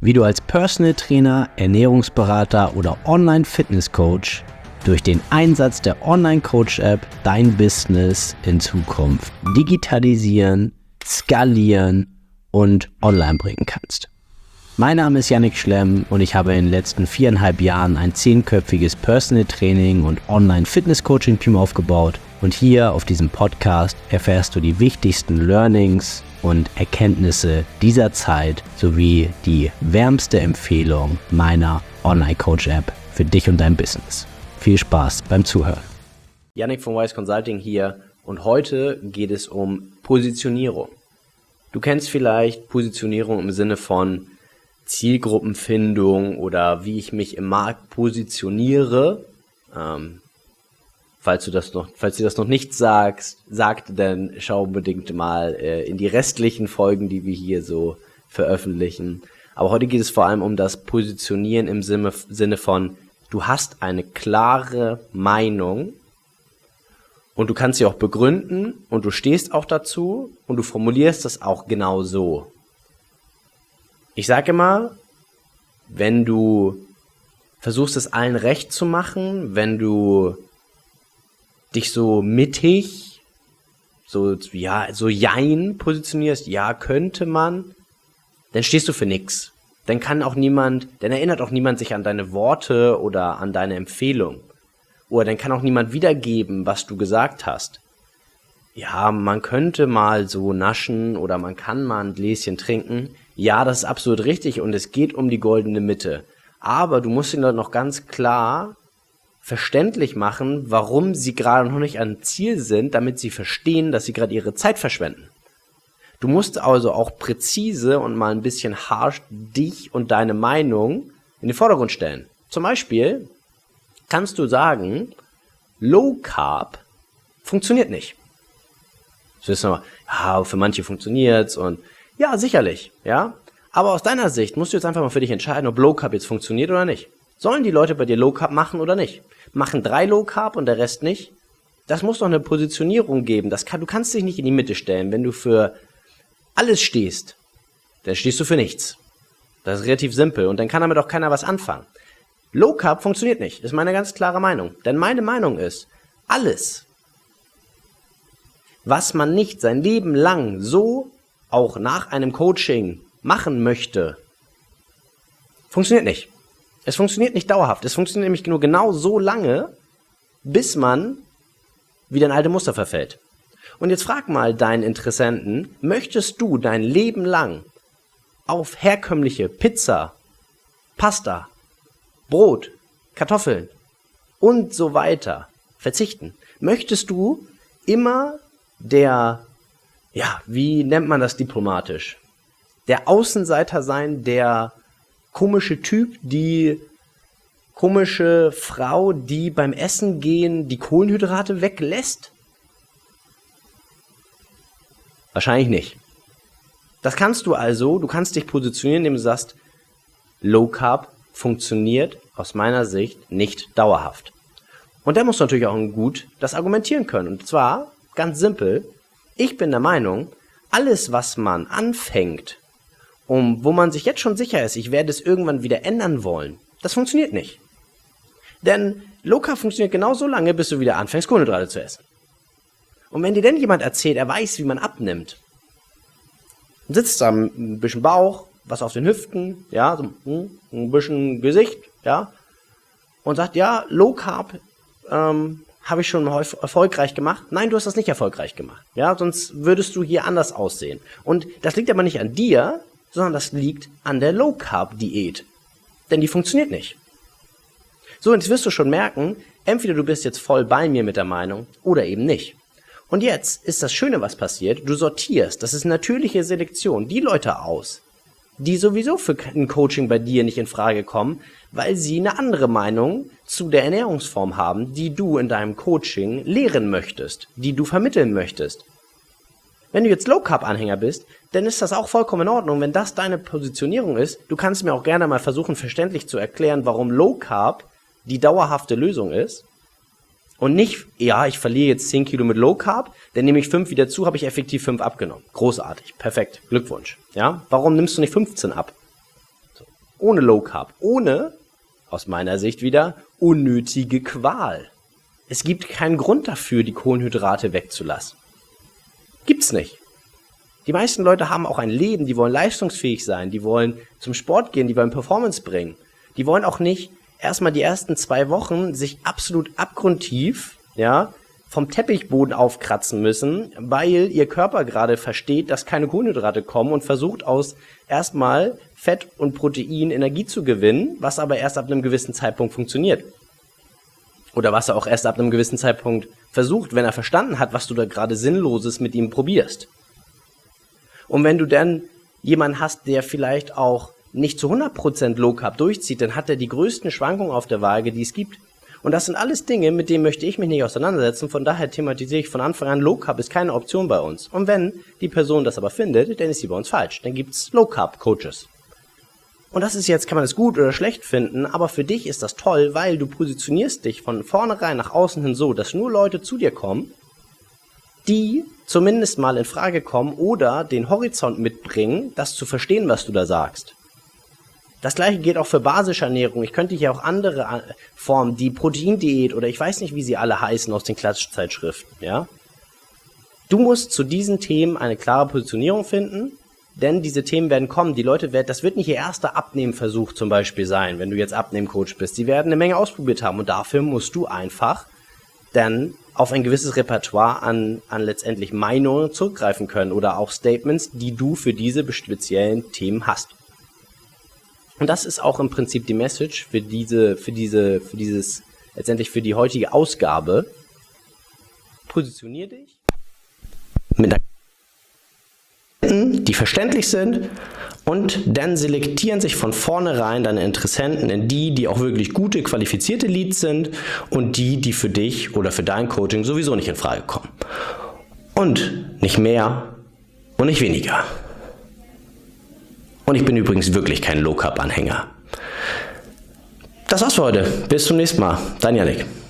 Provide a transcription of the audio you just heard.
wie du als Personal Trainer, Ernährungsberater oder Online-Fitness-Coach durch den Einsatz der Online-Coach-App dein Business in Zukunft digitalisieren, skalieren und online bringen kannst. Mein Name ist Yannick Schlemm und ich habe in den letzten 4,5 Jahren ein 10-köpfiges Personal Training und Online-Fitness-Coaching-Team aufgebaut. Und hier auf diesem Podcast erfährst du die wichtigsten Learnings und Erkenntnisse dieser Zeit sowie die wärmste Empfehlung meiner Online-Coach-App für dich und dein Business. Viel Spaß beim Zuhören. Yannick von Wise Consulting hier und heute geht es um Positionierung. Du kennst vielleicht Positionierung im Sinne von Zielgruppenfindung oder wie ich mich im Markt positioniere. Falls dir das noch nicht sagt, dann schau unbedingt mal in die restlichen Folgen, die wir hier so veröffentlichen. Aber heute geht es vor allem um das Positionieren im Sinne von, du hast eine klare Meinung und du kannst sie auch begründen und du stehst auch dazu und du formulierst das auch genau so. Ich sage immer, wenn du versuchst, es allen recht zu machen, wenn du dich so mittig, so jein positionierst, ja, könnte man, dann stehst du für nix. Dann erinnert auch niemand sich an deine Worte oder an deine Empfehlung. Oder dann kann auch niemand wiedergeben, was du gesagt hast. Ja, man könnte mal so naschen oder man kann mal ein Gläschen trinken. Ja, das ist absolut richtig und es geht um die goldene Mitte. Aber du musst ihnen noch ganz klar verständlich machen, warum sie gerade noch nicht am Ziel sind, damit sie verstehen, dass sie gerade ihre Zeit verschwenden. Du musst also auch präzise und mal ein bisschen harsch dich und deine Meinung in den Vordergrund stellen. Zum Beispiel kannst du sagen, Low Carb funktioniert nicht. Das wissen wir, ja, für manche funktioniert's und ja, sicherlich, ja. Aber aus deiner Sicht musst du jetzt einfach mal für dich entscheiden, ob Low Carb jetzt funktioniert oder nicht. Sollen die Leute bei dir Low Carb machen oder nicht? Machen 3 Low Carb und der Rest nicht? Das muss doch eine Positionierung geben. Du kannst dich nicht in die Mitte stellen. Wenn du für alles stehst, dann stehst du für nichts. Das ist relativ simpel und dann kann damit auch keiner was anfangen. Low Carb funktioniert nicht, ist meine ganz klare Meinung. Denn meine Meinung ist, alles, was man nicht sein Leben lang so auch nach einem Coaching machen möchte, funktioniert nicht. Es funktioniert nicht dauerhaft. Es funktioniert nämlich nur genau so lange, bis man wieder in alte Muster verfällt. Und jetzt frag mal deinen Interessenten, möchtest du dein Leben lang auf herkömmliche Pizza, Pasta, Brot, Kartoffeln und so weiter verzichten? Möchtest du immer wie nennt man das diplomatisch? Der Außenseiter sein, der komische Typ, die komische Frau, die beim Essen gehen die Kohlenhydrate weglässt? Wahrscheinlich nicht. Das kannst du also, du kannst dich positionieren, indem du sagst, Low Carb funktioniert aus meiner Sicht nicht dauerhaft. Und da musst du natürlich auch gut das argumentieren können. Und zwar ganz simpel, ich bin der Meinung, alles, was man anfängt, wo man sich jetzt schon sicher ist, ich werde es irgendwann wieder ändern wollen, das funktioniert nicht. Denn Low Carb funktioniert genau so lange, bis du wieder anfängst, Kohlenhydrate zu essen. Und wenn dir denn jemand erzählt, er weiß, wie man abnimmt, sitzt da ein bisschen Bauch, was auf den Hüften, ja, so ein bisschen Gesicht, ja, und sagt, ja, Low Carb habe ich schon erfolgreich gemacht. Nein, du hast das nicht erfolgreich gemacht, ja, sonst würdest du hier anders aussehen. Und das liegt aber nicht an dir, sondern das liegt an der Low Carb Diät, denn die funktioniert nicht. So, und jetzt wirst du schon merken, entweder du bist jetzt voll bei mir mit der Meinung oder eben nicht. Und jetzt ist das Schöne, was passiert, du sortierst, das ist natürliche Selektion, die Leute aus, die sowieso für ein Coaching bei dir nicht in Frage kommen, weil sie eine andere Meinung zu der Ernährungsform haben, die du in deinem Coaching lehren möchtest, die du vermitteln möchtest. Wenn du jetzt Low-Carb-Anhänger bist, dann ist das auch vollkommen in Ordnung, wenn das deine Positionierung ist. Du kannst mir auch gerne mal versuchen, verständlich zu erklären, warum Low-Carb die dauerhafte Lösung ist. Und nicht, ja, ich verliere jetzt 10 Kilo mit Low Carb, dann nehme ich 5 wieder zu, habe ich effektiv 5 abgenommen. Großartig, perfekt, Glückwunsch. Ja, warum nimmst du nicht 15 ab? So. ohne Low Carb, ohne, aus meiner Sicht wieder, unnötige Qual. Es gibt keinen Grund dafür, die Kohlenhydrate wegzulassen. Gibt's nicht. Die meisten Leute haben auch ein Leben, die wollen leistungsfähig sein, die wollen zum Sport gehen, die wollen Performance bringen. Die wollen auch nicht erstmal die ersten 2 Wochen sich absolut abgrundtief, vom Teppichboden aufkratzen müssen, weil ihr Körper gerade versteht, dass keine Kohlenhydrate kommen und versucht aus erstmal Fett und Protein Energie zu gewinnen, was aber erst ab einem gewissen Zeitpunkt funktioniert. Oder was er auch erst ab einem gewissen Zeitpunkt versucht, wenn er verstanden hat, was du da gerade Sinnloses mit ihm probierst. Und wenn du dann jemanden hast, der vielleicht auch nicht zu 100% Low Carb durchzieht, dann hat er die größten Schwankungen auf der Waage, die es gibt. Und das sind alles Dinge, mit denen möchte ich mich nicht auseinandersetzen. Von daher thematisiere ich von Anfang an, Low Carb ist keine Option bei uns. Und wenn die Person das aber findet, dann ist sie bei uns falsch. Dann gibt's Low Carb Coaches. Und das ist jetzt, kann man es gut oder schlecht finden, aber für dich ist das toll, weil du positionierst dich von vornherein nach außen hin so, dass nur Leute zu dir kommen, die zumindest mal in Frage kommen oder den Horizont mitbringen, das zu verstehen, was du da sagst. Das gleiche gilt auch für basische Ernährung. Ich könnte hier auch andere Formen, die Proteindiät oder ich weiß nicht, wie sie alle heißen aus den Klatschzeitschriften, Du musst zu diesen Themen eine klare Positionierung finden, denn diese Themen werden kommen. Die Leute das wird nicht ihr erster Abnehmversuch zum Beispiel sein, wenn du jetzt Abnehmcoach bist. Sie werden eine Menge ausprobiert haben und dafür musst du einfach dann auf ein gewisses Repertoire an letztendlich Meinungen zurückgreifen können oder auch Statements, die du für diese speziellen Themen hast. Und das ist auch im Prinzip die Message für letztendlich für die heutige Ausgabe. Positionier dich mit die verständlich sind und dann selektieren sich von vornherein deine Interessenten in die auch wirklich gute, qualifizierte Leads sind und die für dich oder für dein Coaching sowieso nicht in Frage kommen. Und nicht mehr und nicht weniger. Und ich bin übrigens wirklich kein Low-Carb-Anhänger. Das war's für heute. Bis zum nächsten Mal. Dein Jannik.